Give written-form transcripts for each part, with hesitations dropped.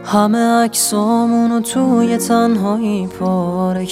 همه عکسامونو توی تنهایی پاره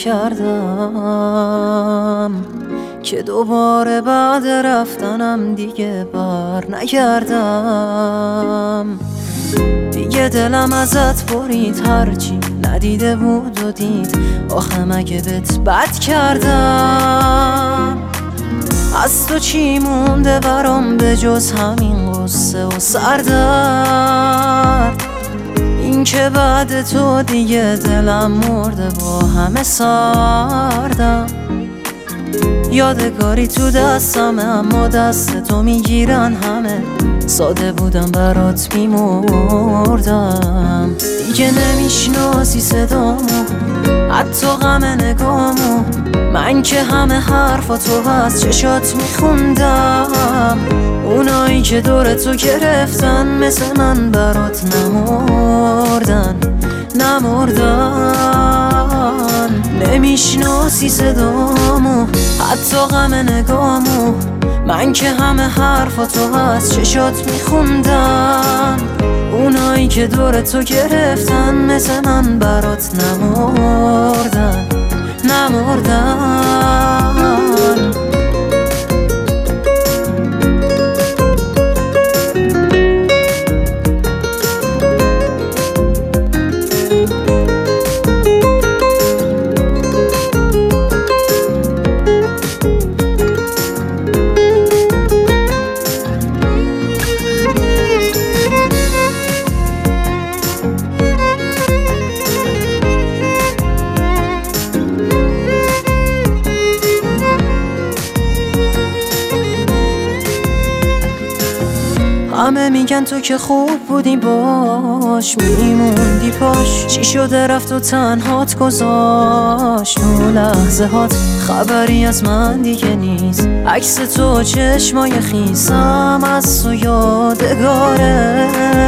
کردم که دوباره بعد رفتنم دیگه بر نگردم. دیگه دلم ازت برید، هرچی ندیده بود و دید. آخه مگه بهت بد کردم؟ از تو چی مونده برام به جز همین غصه و سردرد؟ این که بعد تو دیگه دلم مرده، با همه سردم. یادگاری تو دستمه اما دست تو میگیرن همه. ساده بودم برات میمردم. دیگه نمیشناسی صدامو، حتی غم نگامو. من که همه حرفاتو از چشات میخوندم. اونایی که دور تو گرفتن مثل من برات نمردن. نمیشناسی صدامو، حتی غم نگامو. من که همه حرفاتو از چشات میخوندم. اونایی که دور تو گرفتن مثل من برات نمردن. همه میگن تو که خوب بودی باش، میموندی پاش. چی شده رفت و تنهات گذاشت؟ تو لحظه هات خبری از من دیگه نیست. عکس تو چشمای خیسم از تو یادگاره.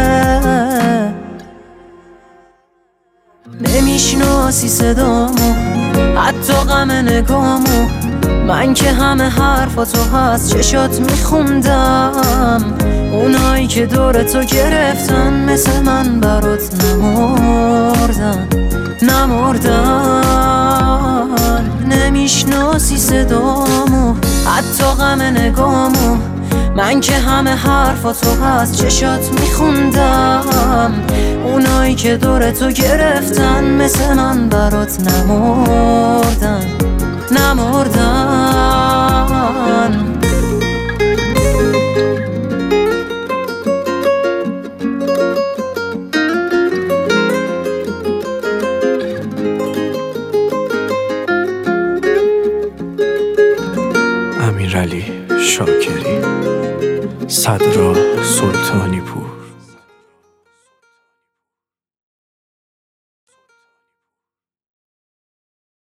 نمیشناسی صدامو، حتی غم نگامو. من که همه حرفاتو از چشات میخوندم. اونایی که دور تو گرفتن مثل من برات نمردن. نمیشناسی صدامو، حتی غم نگامو. من که همه حرفاتو از چشات میخوندم. اونایی که دور تو گرفتن مثل من برات نمردن. امیرعلی شاکری، صدرا سلطانی پور.